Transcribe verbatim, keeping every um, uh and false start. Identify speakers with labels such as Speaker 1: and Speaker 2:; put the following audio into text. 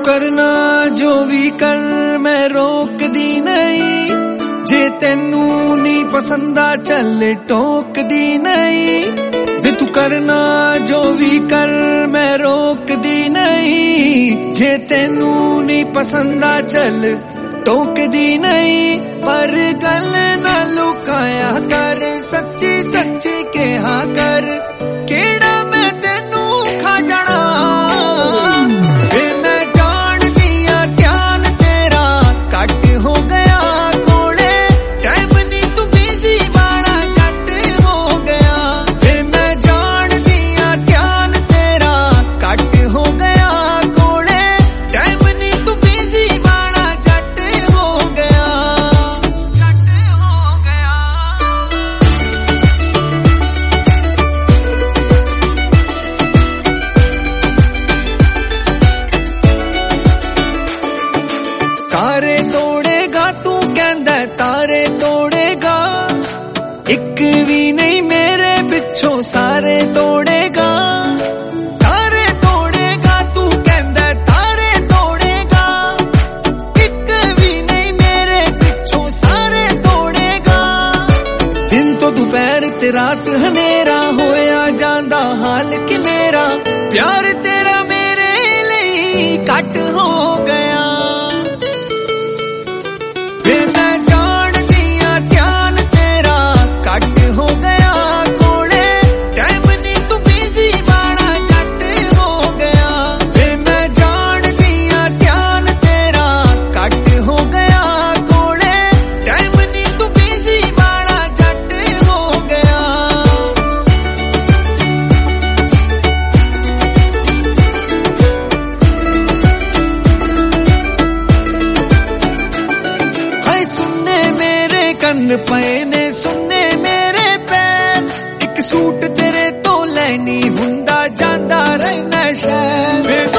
Speaker 1: करना जो भी कर मैं रोकदी नहीं, जे तेनू नहीं पसंदा चल टोकदी नहीं। वे तू करना जो भी कर मैं रोकदी नहीं, जे तेनू नहीं पसंदा चल टोकदी नहीं। पर गल ना लुकाया कर, सच्ची सच्ची कहा कर, केड़ा मैं तेनू खा जाना। वे मैं जान दिया ध्यान तेरा घट हो गया कोले, टाइम नी तू बिजी वाला झट हो गया। वे मैं जान दिया ध्यान तेरा घट हो गया कोले, टाइम नी तू बिजी वाला झट हो गया, झट हो गया। तारे तोड़ेगा तू कहंदा तारे तोड़ेगा, एक भी नहीं मेरे पिछों सारे तोड़ेगा। तारे तोड़ेगा तू कहंदा तारे तोड़ेगा, एक भी नहीं मेरे पिछों सारे तोड़ेगा। दिन तो दोपहर ते रात हनेरा होया जांदा हाल कि मेरा प्यार तेरा मेरे लिए घट हो गया। वे मैं जान दिया ध्यान तेरा घट हो गया कोले, टाइम नी तू बिजी वाला झट हो गया। वे मैं जान दिया ध्यान तेरा घट हो गया कोले, टाइम नी तू बिजी वाला झट हो गया। हाय सुनने मेरे कन्न पए ने, सुनने मेरे पैर, एक सूट तेरे तो लैनी हुंदा जांदा रहना शहर।